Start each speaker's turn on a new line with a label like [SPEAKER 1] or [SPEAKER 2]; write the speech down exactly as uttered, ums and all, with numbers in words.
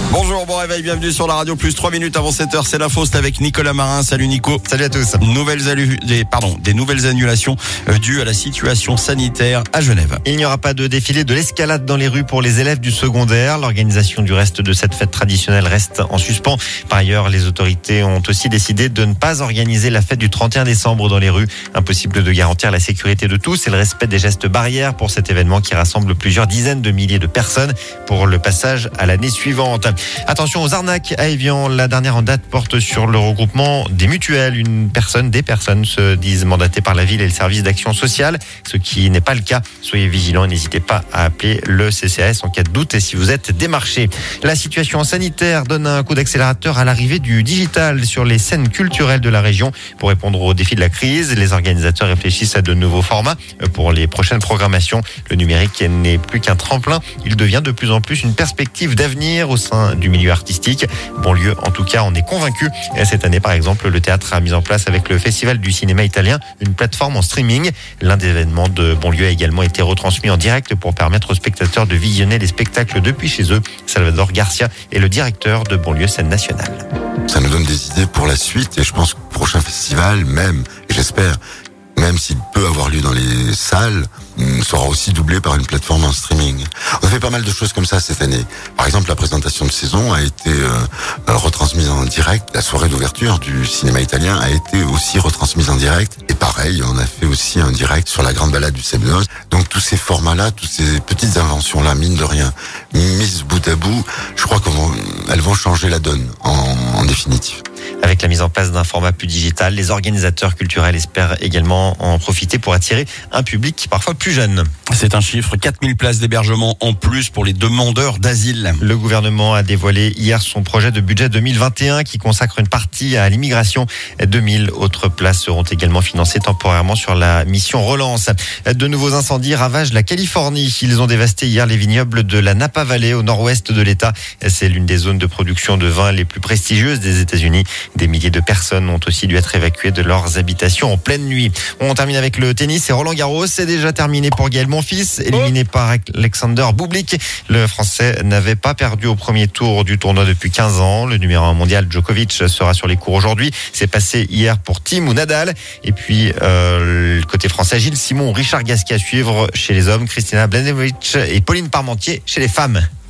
[SPEAKER 1] Bonjour, bon réveil, bienvenue sur la radio. Plus trois minutes avant sept heures, c'est la Faust avec Nicolas Marin. Salut Nico.
[SPEAKER 2] Salut à tous.
[SPEAKER 1] Nouvelles allu- des, pardon, des nouvelles annulations euh, dues à la situation sanitaire à Genève.
[SPEAKER 2] Il n'y aura pas de défilé de l'escalade dans les rues pour les élèves du secondaire. L'organisation du reste de cette fête traditionnelle reste en suspens. Par ailleurs, les autorités ont aussi décidé de ne pas organiser la fête du trente et un décembre dans les rues. Impossible de garantir la sécurité de tous et le respect des gestes barrières pour cet événement qui rassemble plusieurs dizaines de milliers de personnes pour le passage à l'année suivante. Attention aux arnaques à Évian. La dernière en date porte sur le regroupement des mutuelles. Une personne, des personnes se disent mandatées par la ville et le service d'action sociale, ce qui n'est pas le cas. Soyez vigilants et n'hésitez pas à appeler le C C A S en cas de doute et si vous êtes démarché. La situation sanitaire donne un coup d'accélérateur à l'arrivée du digital sur les scènes culturelles de la région. Pour répondre aux défis de la crise, les organisateurs réfléchissent à de nouveaux formats pour les prochaines programmations. Le numérique n'est plus qu'un tremplin. Il devient de plus en plus une perspective d'avenir au sein du milieu artistique. Bonlieu, en tout cas, on est convaincu. Cette année, par exemple, le théâtre a mis en place avec le Festival du cinéma italien une plateforme en streaming. L'un des événements de Bonlieu a également été retransmis en direct pour permettre aux spectateurs de visionner les spectacles depuis chez eux. Salvador Garcia est le directeur de Bonlieu Scène Nationale.
[SPEAKER 3] Ça nous donne des idées pour la suite et je pense que le prochain festival, même, et j'espère, même s'il peut avoir lieu dans les salles, sera aussi doublé par une plateforme en streaming. On a fait pas mal de choses comme ça cette année. Par exemple, la présentation de saison a été euh, retransmise en direct. La soirée d'ouverture du cinéma italien a été aussi retransmise en direct. Et pareil, on a fait aussi un direct sur la grande balade du Semnos. Donc tous ces formats-là, toutes ces petites inventions-là, mine de rien, mises bout à bout, je crois qu'elles vont changer la donne en, en définitive.
[SPEAKER 2] Avec la mise en place d'un format plus digital, les organisateurs culturels espèrent également en profiter pour attirer un public parfois plus jeune.
[SPEAKER 1] C'est un chiffre, quatre mille places d'hébergement en plus pour les demandeurs d'asile.
[SPEAKER 2] Le gouvernement a dévoilé hier son projet de budget deux mille vingt et un qui consacre une partie à l'immigration. deux mille autres places seront également financées temporairement sur la mission Relance. De nouveaux incendies ravagent la Californie. Ils ont dévasté hier les vignobles de la Napa Valley au nord-ouest de l'État. C'est l'une des zones de production de vin les plus prestigieuses des États-Unis. Des milliers de personnes ont aussi dû être évacuées de leurs habitations en pleine nuit. On termine avec le tennis et Roland Garros. C'est déjà terminé pour Gaël Monfils, éliminé par Alexander Bublik. Le Français n'avait pas perdu au premier tour du tournoi depuis quinze ans. Le numéro un mondial Djokovic sera sur les cours aujourd'hui. C'est passé hier pour Thiem ou Nadal. Et puis, euh, le côté français, Gilles Simon, Richard Gasquet à suivre chez les hommes, Kristina Mladenovic et Pauline Parmentier chez les femmes.